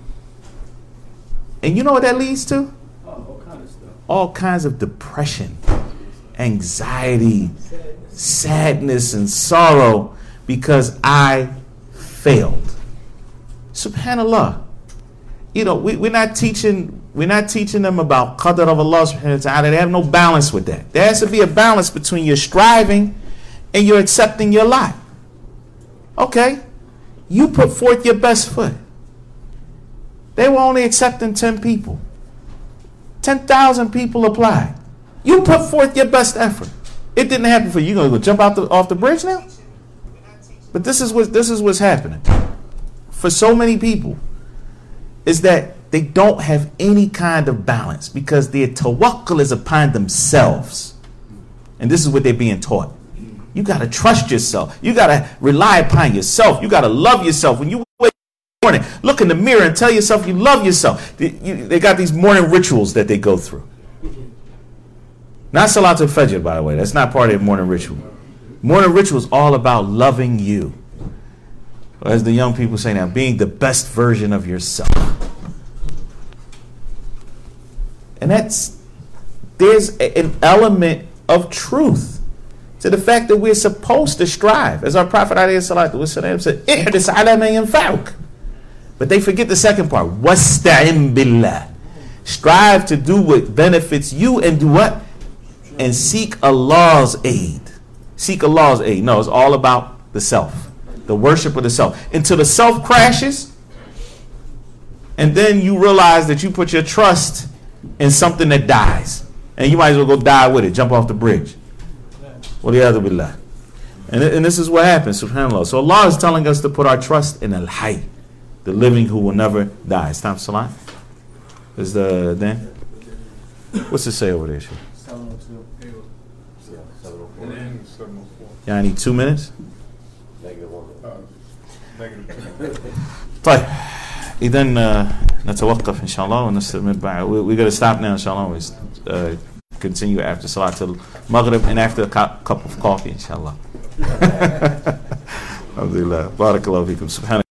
And you know what that leads to? All kind of stuff. All kinds of depression, anxiety, sadness, and sorrow, because I failed. Subhanallah. You know, we, we're not teaching we're not teaching them about qadr of Allah subhanahu wa ta'ala. They have no balance with that. There has to be a balance between your striving and your accepting your lot. Okay, you put forth your best foot. They were only accepting ten people. ten thousand people applied. You put forth your best effort. It didn't happen for you. You're going to go jump out the, off the bridge now? But this is what this is what's happening for so many people, is that they don't have any kind of balance, because their tawakkul is upon themselves. And this is what they're being taught. You got to trust yourself. You got to rely upon yourself. You got to love yourself. When you wake up in the morning, look in the mirror and tell yourself you love yourself. They, you, they got these morning rituals that they go through. Not Salatul Fajr, by the way. That's not part of their morning ritual. Morning ritual is all about loving you. As the young people say now, being the best version of yourself. And that's, there's a, an element of truth to the fact that we're supposed to strive. As our Prophet ﷺ said, "Ihdis ala ma yanfa'uk." But they forget the second part. Wasta'in billah. Strive to do what benefits you, and do what? And seek Allah's aid. Seek Allah's aid. No, it's all about the self. The worship of the self. Until the self crashes, and then you realize that you put your trust in something that dies. And you might as well go die with it. Jump off the bridge. Waliyadu billah. And, and this is what happens, subhanAllah. So Allah is telling us to put our trust in Al-Hayy, the living who will never die. It's time for Salat. Is the then? What's it say over there? seven oh two. Yeah, I need two minutes. Negative one. طيب إذا نتوقف إن شاء الله ونستمر بعد. We we gotta stop now إن شاء الله. We uh, continue after Salat till Maghrib and after a cup of coffee إن شاء الله. الحمد لله. بارك الله فيكم. سبحانك